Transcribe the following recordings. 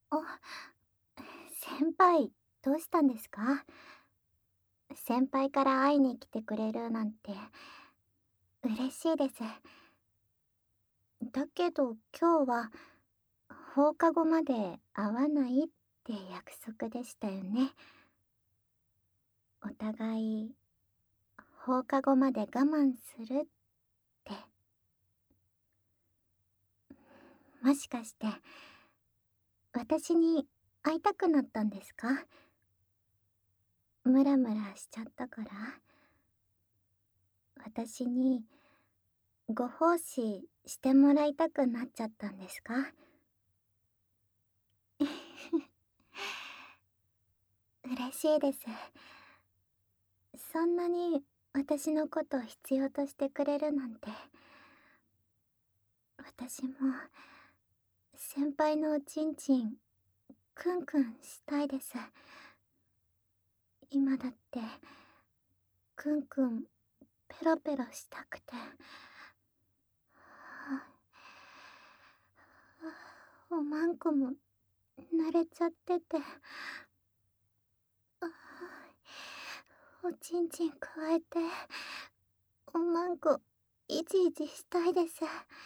あ、先輩、どうしたんですか？先輩から会いに来てくれるなんて嬉しいです。だけど今日は放課後まで会わないって約束でしたよね。お互い放課後まで我慢するって。もしかして私に会いたくなったんですか？ムラムラしちゃったから？私にご奉仕してもらいたくなっちゃったんですか？嬉しいです。そんなに私のこと必要としてくれるなんて。私も先輩のおちんちんクンクンしたいです。今だってクンクンペロペロしたくて。おまんこも慣れちゃってて。おちんちんくわえておまんこいじいじしたいです。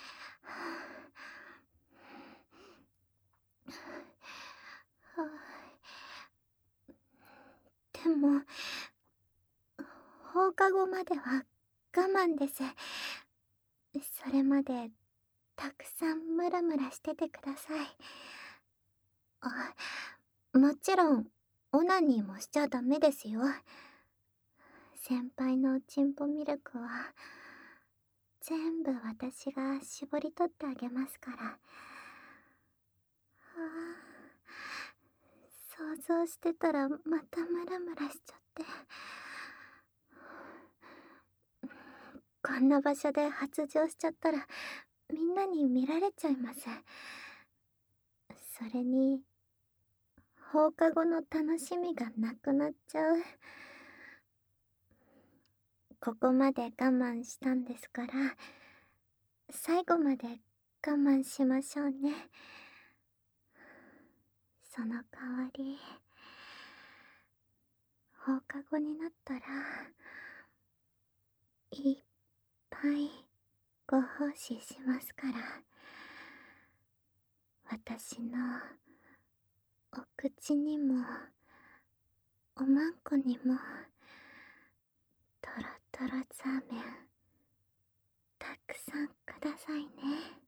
でも放課後までは我慢です。それまでたくさんムラムラしててください。もちろんオナニーもしちゃダメですよ。先輩のおちんぽミルクは全部私が絞り取ってあげますから。想像してたらまたムラムラしちゃって。こんな場所で発情しちゃったらみんなに見られちゃいます。それに放課後の楽しみがなくなっちゃう。ここまで我慢したんですから、最後まで我慢しましょうね。その代わり、放課後になったら、いっぱいご奉仕しますから。私のお口にも、おまんこにも、トロトロザーメン、たくさんくださいね。